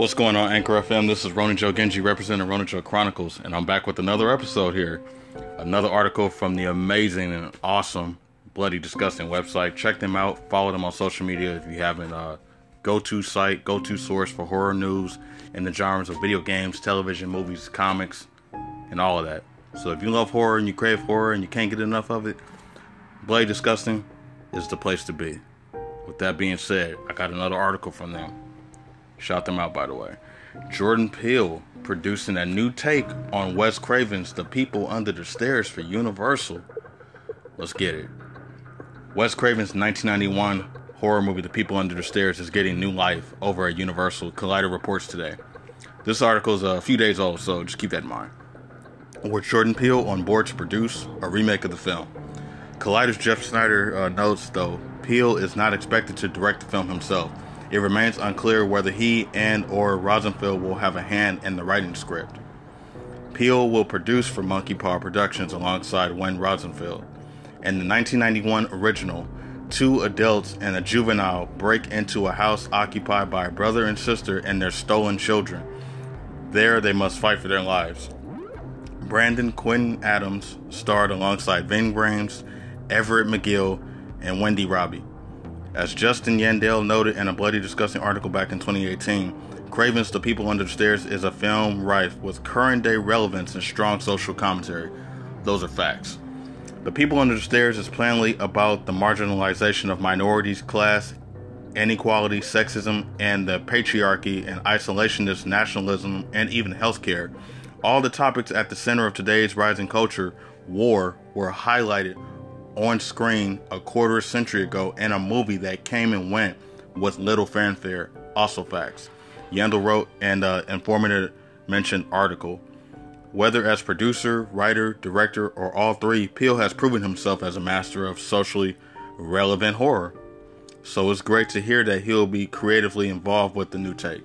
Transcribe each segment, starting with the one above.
What's going on, Anchor FM? This is Ronin Joe Genji representing Ronin Joe Chronicles, and I'm back with another episode here. Another article from the amazing and awesome Bloody Disgusting website. Check them out. Follow them on social media if you haven't. Go-to site, go-to source for horror news in the genres of video games, television, movies, comics, and all of that. So if you love horror and you crave horror and you can't get enough of it, Bloody Disgusting is the place to be. With that being said, I got another article from them. Shout them out, by the way. Jordan Peele producing a new take on Wes Craven's The People Under the Stairs for Universal. Let's get it. Wes Craven's 1991 horror movie The People Under the Stairs is getting new life over at Universal, Collider reports today. This article is a few days old, so just keep that in mind. With Jordan Peele on board to produce a remake of the film. Collider's Jeff Snyder notes, though, Peele is not expected to direct the film himself. It remains unclear whether he and or Rosenfeld will have a hand in the writing script. Peele will produce for Monkey Paw Productions alongside Wayne Rosenfeld. In the 1991 original, two adults and a juvenile break into a house occupied by a brother and sister and their stolen children. There they must fight for their lives. Brandon Quinn Adams starred alongside Ving Rhames, Everett McGill, and Wendy Robbie. As Justin Yandel noted in a Bloody Disgusting article back in 2018, Craven's The People Under the Stairs is a film rife with current-day relevance and strong social commentary. Those are facts. The People Under the Stairs is plainly about the marginalization of minorities, class, inequality, sexism, and the patriarchy and isolationist nationalism, and even healthcare. All the topics at the center of today's rising culture, war, were highlighted on screen a quarter century ago in a movie that came and went with little fanfare. Also facts. Yandel wrote an informative mentioned article. Whether as producer, writer, director, or all three, Peele has proven himself as a master of socially relevant horror. So it's great to hear that he'll be creatively involved with the new take.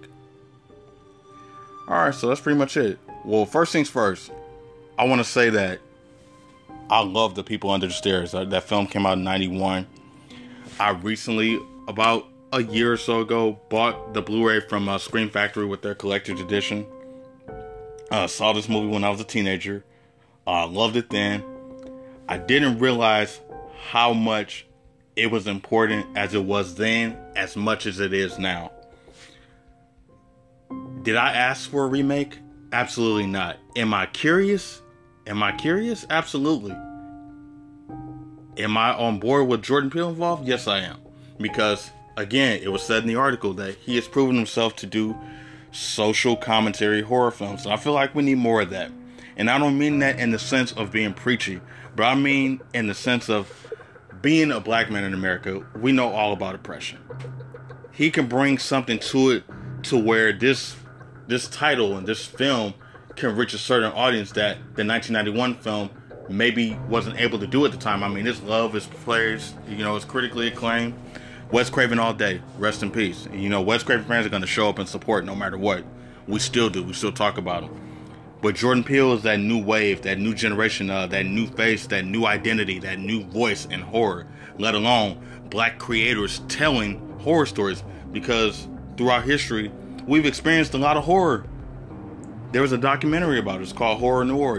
Alright, so that's pretty much it. Well, first things first, I want to say that I love The People Under the Stairs. That film came out in 91. I recently, about a year or so ago, bought the Blu-ray from Scream Factory with their collector's edition. Saw this movie when I was a teenager. Loved it then. I didn't realize how much it was important as it was then, as much as it is now. Did I ask for a remake? Absolutely not. Am I curious? Absolutely. Am I on board with Jordan Peele involved? Yes, I am. Because, again, it was said in the article that he has proven himself to do social commentary horror films. And I feel like we need more of that. And I don't mean that in the sense of being preachy, but I mean in the sense of being a black man in America. We know all about oppression. He can bring something to it to where this title and this film can reach a certain audience that the 1991 film maybe wasn't able to do at the time. I mean, it's love, it's praise, it's critically acclaimed. Wes Craven all day, rest in peace. Wes Craven fans are going to show up and support no matter what. We still do, we still talk about him. But Jordan Peele is that new wave, that new generation, that new face, that new identity, that new voice in horror, let alone black creators telling horror stories, because throughout history, we've experienced a lot of horror. There was a documentary about it. It's called Horror Noir.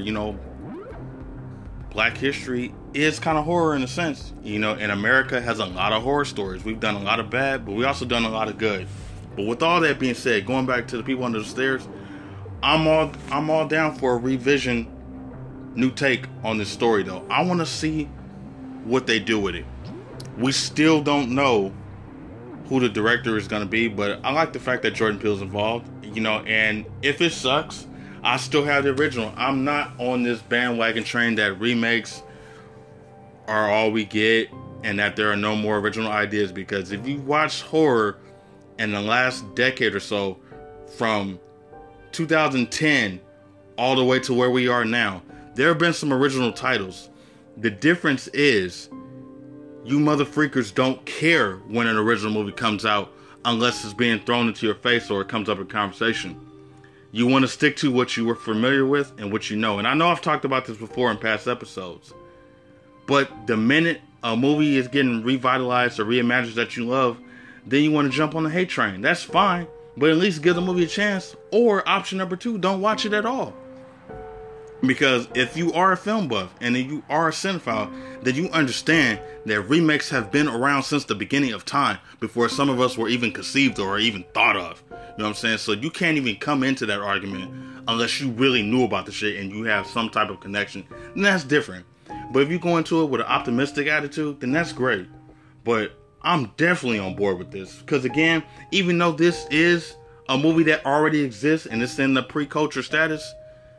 Black history is kind of horror in a sense. And America has a lot of horror stories. We've done a lot of bad, but we also done a lot of good. But with all that being said, going back to The People Under the Stairs, I'm all down for a revision, new take on this story though. I want to see what they do with it. We still don't know who the director is going to be, but I like the fact that Jordan Peele's involved, and if it sucks, I still have the original. I'm not on this bandwagon train that remakes are all we get and that there are no more original ideas, because if you watch horror in the last decade or so, from 2010 all the way to where we are now, there have been some original titles. The difference is, you mother freakers don't care when an original movie comes out unless it's being thrown into your face or it comes up in conversation. You want to stick to what you were familiar with and what you know. And I know I've talked about this before in past episodes. But the minute a movie is getting revitalized or reimagined that you love, then you want to jump on the hate train. That's fine. but at least give the movie a chance. Or option number 2, don't watch it at all. Because if you are a film buff and you are a cinephile, then you understand that remakes have been around since the beginning of time, before some of us were even conceived or even thought of. You know what I'm saying? So you can't even come into that argument unless you really knew about the shit and you have some type of connection. Then that's different. But if you go into it with an optimistic attitude, then that's great. But I'm definitely on board with this. Because again, even though this is a movie that already exists and it's in the pre-culture status,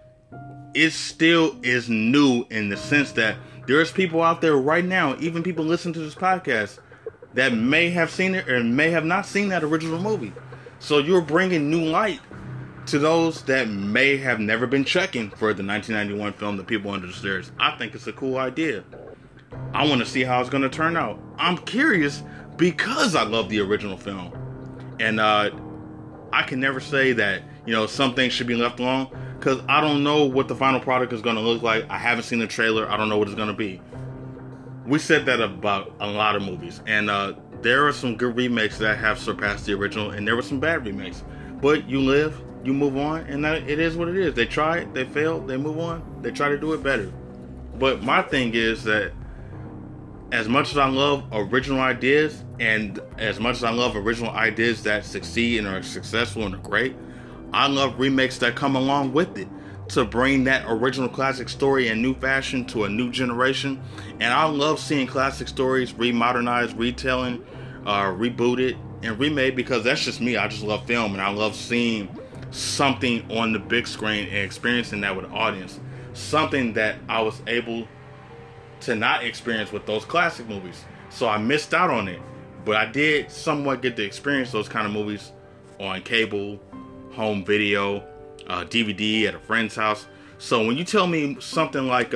it still is new in the sense that there's people out there right now, even people listening to this podcast, that may have seen it or may have not seen that original movie. So you're bringing new light to those that may have never been checking for the 1991 film, The People Under the Stairs. I think it's a cool idea. I want to see how it's going to turn out. I'm curious because I love the original film. And I can never say that, some things should be left alone, because I don't know what the final product is going to look like. I haven't seen the trailer. I don't know what it's going to be. We said that about a lot of movies. And there are some good remakes that have surpassed the original, and there were some bad remakes. But you live, you move on, and it is what it is. They try it, they fail, they move on, they try to do it better. But my thing is that as much as I love original ideas, and as much as I love original ideas that succeed and are successful and are great, I love remakes that come along with it to bring that original classic story in new fashion to a new generation. And I love seeing classic stories remodernized, retelling, rebooted, and remade, because that's just me. I just love film, and I love seeing something on the big screen and experiencing that with an audience. Something that I was able to not experience with those classic movies. So I missed out on it. But I did somewhat get to experience those kind of movies on cable, home video, DVD at a friend's house. So when you tell me something like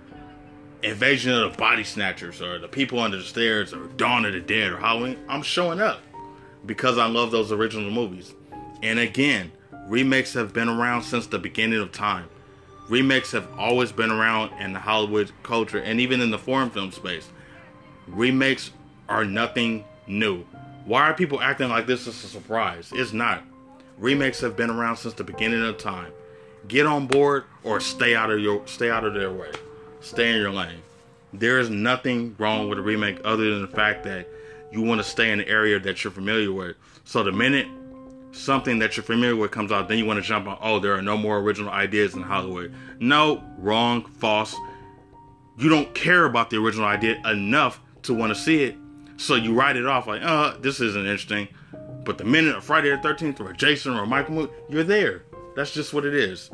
Invasion of the Body Snatchers or The People Under the Stairs or Dawn of the Dead or Halloween, I'm showing up because I love those original movies. And again, remakes have been around since the beginning of time. Remakes have always been around in the Hollywood culture and even in the foreign film space. Remakes are nothing new. Why are people acting like this is a surprise? It's not. Remakes have been around since the beginning of time. Get on board or stay out of their way. Stay in your lane. There is nothing wrong with a remake other than the fact that you want to stay in the area that you're familiar with. So the minute something that you're familiar with comes out, then you want to jump on, oh, there are no more original ideas in Hollywood. No, wrong, false. You don't care about the original idea enough to want to see it. So you write it off like, this isn't interesting. But the minute of Friday the 13th or Jason or Michael Moore, you're there. That's just what it is.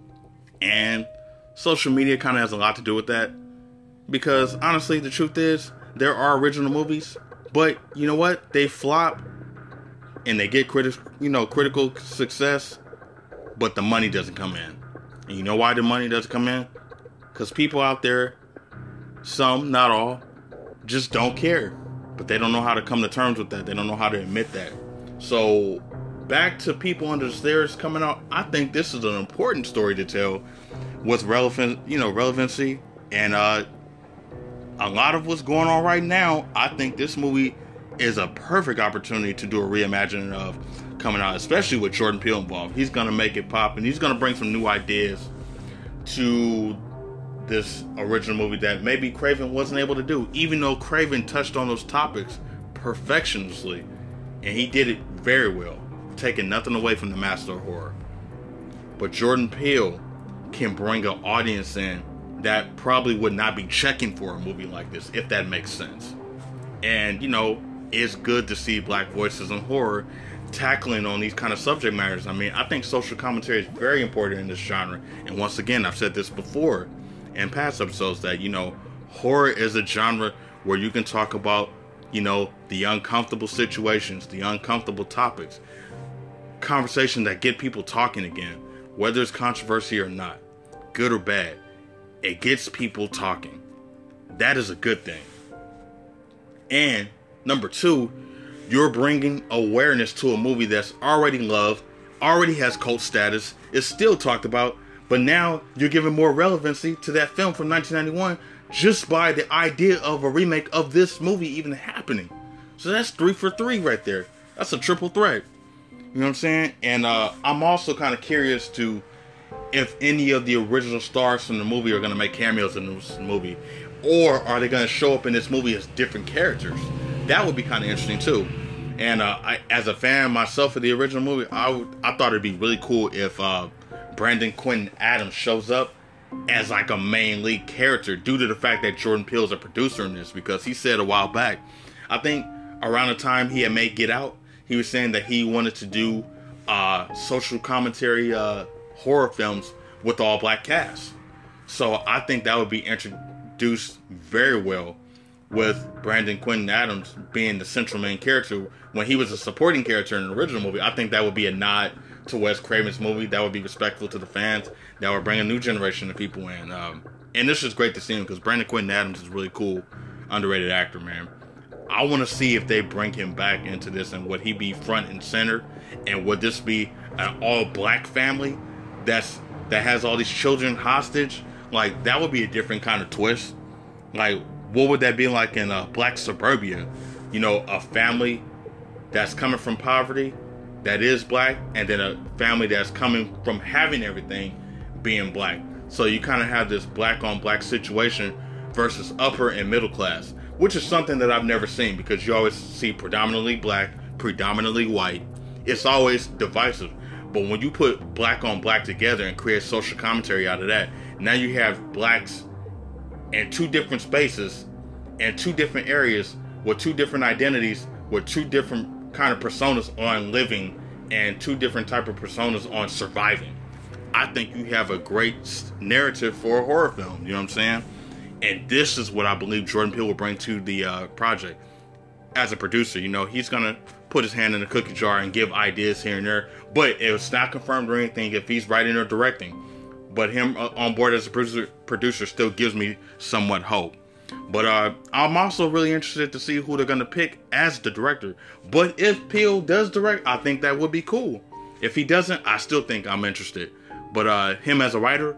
And social media kind of has a lot to do with that. Because honestly, the truth is, there are original movies. But you know what? They flop and they get critical success. But the money doesn't come in. And you know why the money doesn't come in? Because people out there, some, not all, just don't care. But they don't know how to come to terms with that. They don't know how to admit that. So back to People Under the Stairs coming out, I think this is an important story to tell with relevancy. And a lot of what's going on right now, I think this movie is a perfect opportunity to do a reimagining of coming out, especially with Jordan Peele involved. He's going to make it pop, and he's going to bring some new ideas to this original movie that maybe Craven wasn't able to do, even though Craven touched on those topics perfectionistly, and he did it very well, taking nothing away from the master of horror. But Jordan Peele can bring an audience in that probably would not be checking for a movie like this, if that makes sense. And it's good to see black voices in horror tackling on these kind of subject matters. I mean, I think social commentary is very important in this genre. And once again, I've said this before in past episodes that, horror is a genre where you can talk about, the uncomfortable situations, the uncomfortable topics, conversation that get people talking again, whether it's controversy or not, good or bad. It gets people talking. That is a good thing. And number two, you're bringing awareness to a movie that's already loved, already has cult status, is still talked about, but now you're giving more relevancy to that film from 1991 just by the idea of a remake of this movie even happening. So that's 3 for 3 right there. That's a triple threat. You know what I'm saying? And I'm also kind of curious to if any of the original stars from the movie are going to make cameos in this movie, or are they going to show up in this movie as different characters? That would be kind of interesting too. And I, as a fan myself of the original movie, I thought it'd be really cool if Brandon Quintin Adams shows up as like a main lead character, due to the fact that Jordan Peele is a producer in this, because he said a while back, I think around the time he had made Get Out, he was saying that he wanted to do social commentary horror films with all black cast. So I think that would be introduced very well with Brandon Quintin Adams being the central main character when he was a supporting character in the original movie. I think that would be a nod to Wes Craven's movie. That would be respectful to the fans. That would bring a new generation of people in. And this is great to see him because Brandon Quintin Adams is a really cool, underrated actor, man. I want to see if they bring him back into this and would he be front and center, and would this be an all-black family that has all these children hostage? Like, that would be a different kind of twist. Like, what would that be like in black suburbia? You know, a family that's coming from poverty that is black, and then a family that's coming from having everything being black. So you kind of have this black on black situation versus upper and middle class, which is something that I've never seen, because you always see predominantly black, predominantly white. It's always divisive. But when you put black on black together and create social commentary out of that, now you have blacks in two different spaces and two different areas with two different identities, with two different kind of personas on living and two different type of personas on surviving. I think you have a great narrative for a horror film. You know what I'm saying? And this is what I believe Jordan Peele will bring to the project. As a producer, you know, he's going to put his hand in the cookie jar and give ideas here and there. But it's not confirmed or anything if he's writing or directing. But him on board as a producer still gives me somewhat hope. But I'm also really interested to see who they're going to pick as the director. But if Peele does direct, I think that would be cool. If he doesn't, I still think I'm interested. But him as a writer,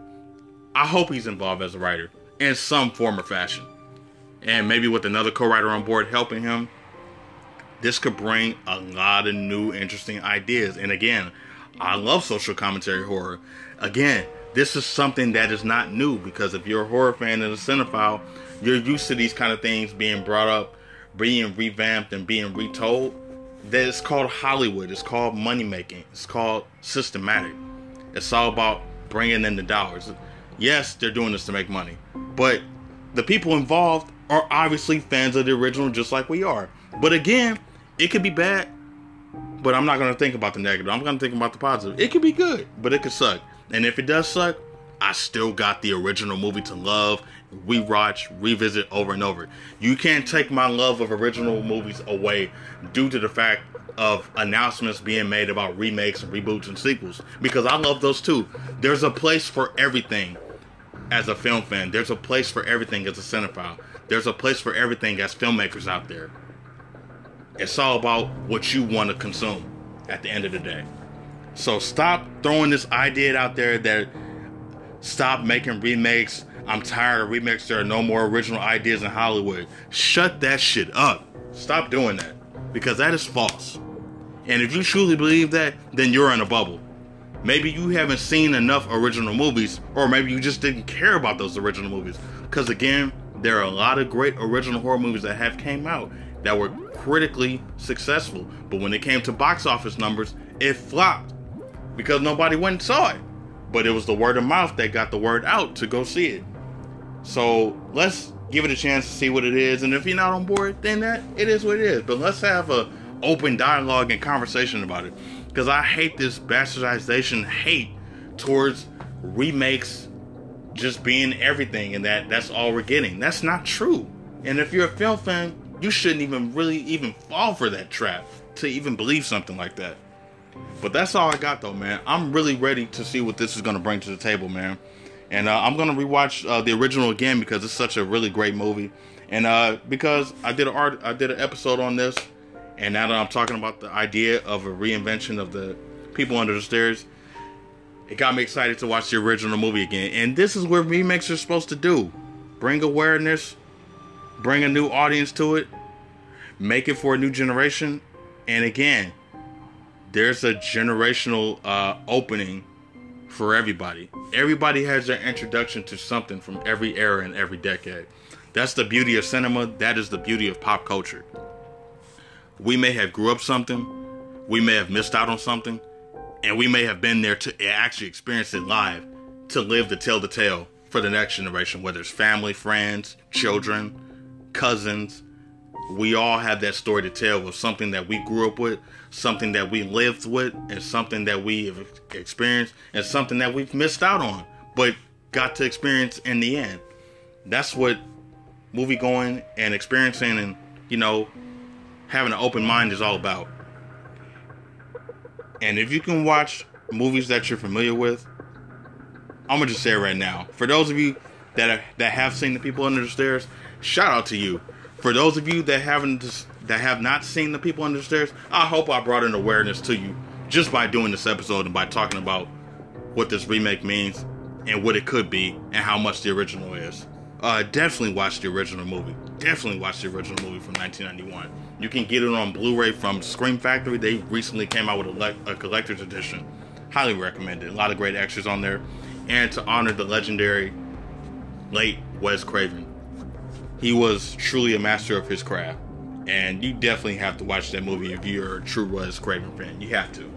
I hope he's involved as a writer in some form or fashion. And maybe with another co-writer on board helping him, this could bring a lot of new, interesting ideas. And again, I love social commentary horror. Again, this is something that is not new, because if you're a horror fan and a cinephile, you're used to these kind of things being brought up, being revamped, and being retold. That it's called Hollywood. It's called money making. It's called systematic. It's all about bringing in the dollars. Yes, they're doing this to make money, but the people involved are obviously fans of the original, just like we are. But again, it could be bad, but I'm not going to think about the negative. I'm going to think about the positive. It could be good, but it could suck. And if it does suck, I still got the original movie to love, rewatch, revisit over and over. You can't take my love of original movies away due to the fact of announcements being made about remakes and reboots and sequels, because I love those too. There's a place for everything as a film fan. There's a place for everything as a cinephile. There's a place for everything as filmmakers out there. It's all about what you want to consume at the end of the day. So stop throwing this idea out there that stop making remakes. I'm tired of remakes. There are no more original ideas in Hollywood. Shut that shit up. Stop doing that, because that is false. And if you truly believe that, then you're in a bubble. Maybe you haven't seen enough original movies, or maybe you just didn't care about those original movies. Because again, there are a lot of great original horror movies that have came out that were critically successful. But when it came to box office numbers, it flopped because nobody went and saw it. But it was the word of mouth that got the word out to go see it. So let's give it a chance to see what it is. And if you're not on board, then that it is what it is. But let's have a open dialogue and conversation about it. Because I hate this bastardization hate towards remakes just being everything, and that's all we're getting. That's not true. And if you're a film fan, you shouldn't even fall for that trap to even believe something like that. But that's all I got though, man. I'm really ready to see what this is going to bring to the table, man. And I'm going to rewatch the original again because it's such a really great movie. And because I did an episode on this, and now that I'm talking about the idea of a reinvention of the People Under the Stairs, it got me excited to watch the original movie again. And this is what remakes are supposed to do. Bring awareness, bring a new audience to it, make it for a new generation. And again, there's a generational opening for everybody. Everybody has their introduction to something from every era and every decade. That's the beauty of cinema. That is the beauty of pop culture. We may have grew up something, we may have missed out on something, and we may have been there to actually experience it live, to live to tell the tale for the next generation, whether it's family, friends, children, cousins. We all have that story to tell of something that we grew up with, something that we lived with, and something that we have experienced, and something that we've missed out on, but got to experience in the end. That's what movie going and experiencing and, having an open mind is all about. And if you can watch movies that you're familiar with, I'm going to just say it right now. For those of you that have seen The People Under the Stairs, shout out to you. For those of you that have not seen The People Under the Stairs, I hope I brought an awareness to you just by doing this episode and by talking about what this remake means and what it could be and how much the original is. Definitely watch the original movie. Definitely watch the original movie from 1991. You can get it on Blu-ray from Scream Factory. They recently came out with a collector's edition. Highly recommend it. A lot of great extras on there. And to honor the legendary late Wes Craven. He was truly a master of his craft. And you definitely have to watch that movie if you're a true Wes Craven fan. You have to.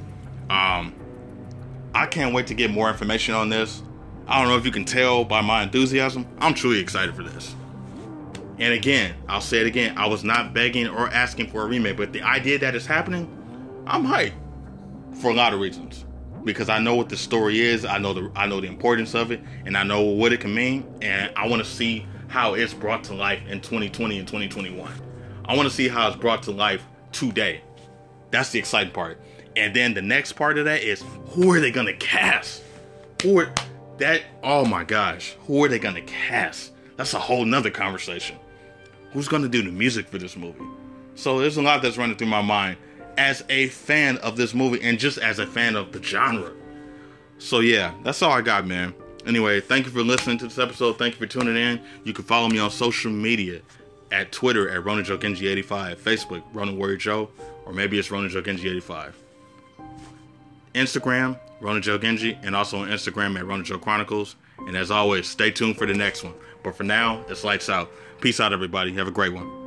I can't wait to get more information on this. I don't know if you can tell by my enthusiasm. I'm truly excited for this. And again, I'll say it again. I was not begging or asking for a remake, but the idea that it's happening, I'm hyped for a lot of reasons. Because I know what the story is. I know the importance of it, and I know what it can mean. And I want to see how it's brought to life in 2020 and 2021. I want to see how it's brought to life today. That's the exciting part. And then the next part of that is, who are they gonna cast? Oh my gosh, who are they gonna cast? That's a whole nother conversation. Who's gonna do the music for this movie? So there's a lot that's running through my mind as a fan of this movie and just as a fan of the genre. So yeah, that's all I got, man. Anyway, thank you for listening to this episode. Thank you for tuning in. You can follow me on social media at Twitter at RonanJoeGenji85, Facebook, Ronan Warrior Joe, or maybe it's Ronan Joe Genji 85. Instagram, Ronan Joe Genji, and also on Instagram at Ronan Joe Chronicles. And as always, stay tuned for the next one. But for now, it's lights out. Peace out, everybody. Have a great one.